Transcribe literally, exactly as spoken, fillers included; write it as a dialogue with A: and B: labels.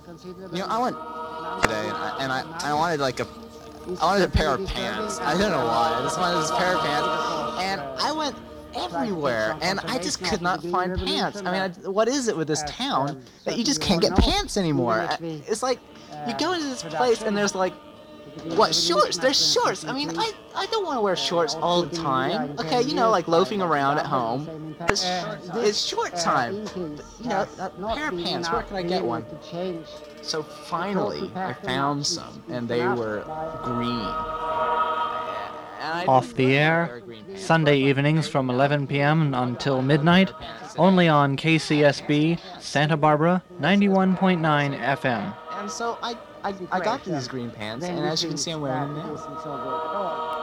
A: You know, I went today, and I, and I, I wanted like a, I wanted a pair of pants. I don't know why. I just wanted this pair of pants, and I went everywhere, and I just could not find pants. I mean, I, what is it with this town that you just can't get pants anymore? I, it's like you go into this place, and there's like, what, shorts? There's shorts. I mean, I, I don't want to wear shorts all the time. Okay, you know, like loafing around at home. But it's, it's short time. But, you know, a pair of pants, where can I get one? So finally, I found some, and they were green.
B: Off the air, Sunday evenings from eleven p.m. until midnight, only on K C S B, Santa Barbara, ninety-one point nine F M.
A: And so I, I, I got these green pants, and as you can see, I'm wearing them now.